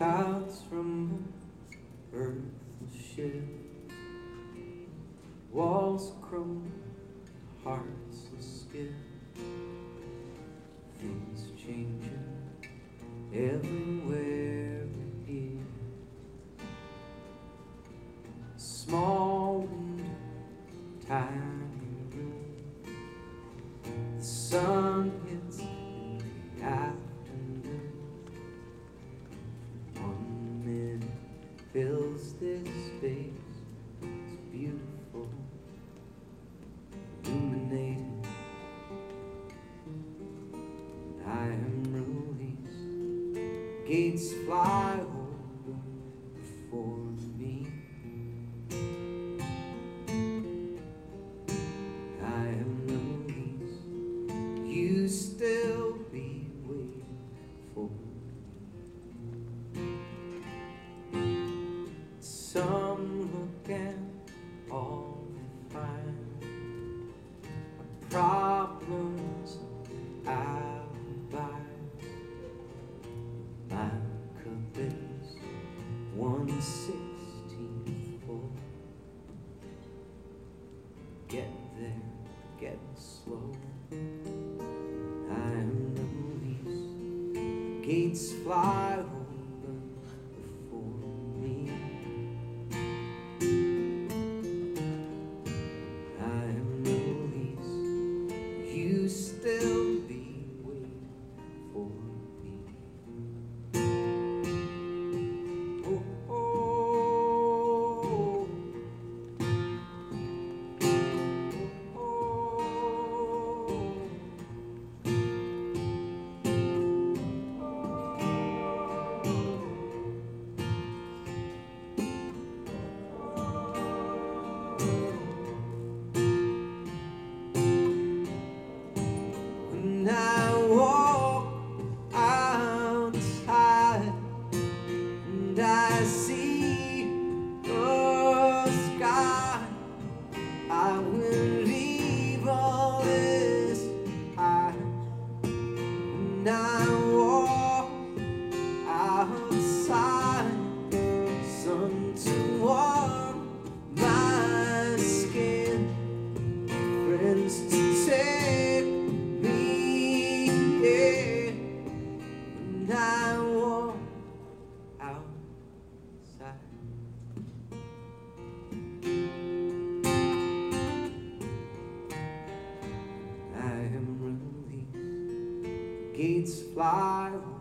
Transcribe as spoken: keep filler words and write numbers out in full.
Clouds rumble, earth will shiver, walls crumble, hearts will skip. Things changing everywhere here. Small window, tiny room. The sun hits in the afternoon. One minute fills this space. It's beautiful, illuminated. I am released. Gates fly open before me. I am released. You still be waiting for me. Some look and all they find are problems, alibis. My cup is one sixteenth full. Get there, get slow. I am released. Gates fly open before me. I am released. You still be waiting for me. Oh, oh, oh, oh. When I walk outside and I see the sky, I will leave all this behind. When I walk outside, sun to warm my skin, friends to take me in. When I walk outside, I am released. Gates fly